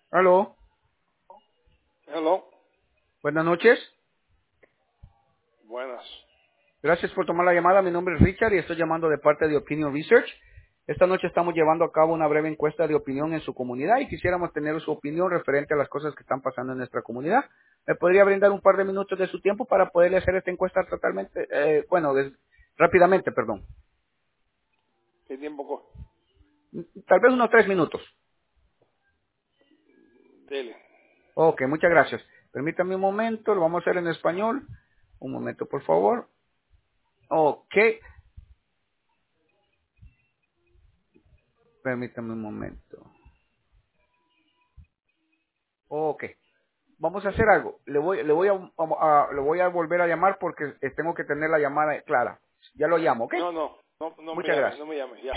Aló, Hello. buenas noches. Buenas. Gracias por tomar la llamada. Mi nombre es Richard y estoy llamando de parte de Opinion Research. Esta noche estamos llevando a cabo una breve encuesta de opinión en su comunidad y quisiéramos tener su opinión referente a las cosas que están pasando en nuestra comunidad. ¿Me podría brindar un par de minutos de su tiempo para poderle hacer esta encuesta totalmente, rápidamente, perdón? ¿Qué tiempo coge? Tal vez unos 3 minutos. Dele. Ok, muchas gracias. Permítame un momento, lo vamos a hacer en español. Un momento, por favor. Ok, permítame un momento. Ok. Vamos a hacer algo. Le voy a volver a llamar porque tengo que tener la llamada clara. Ya lo llamo, ¿ok? No, no. No, no me Muchas llame. gracias. No me llame. Ya.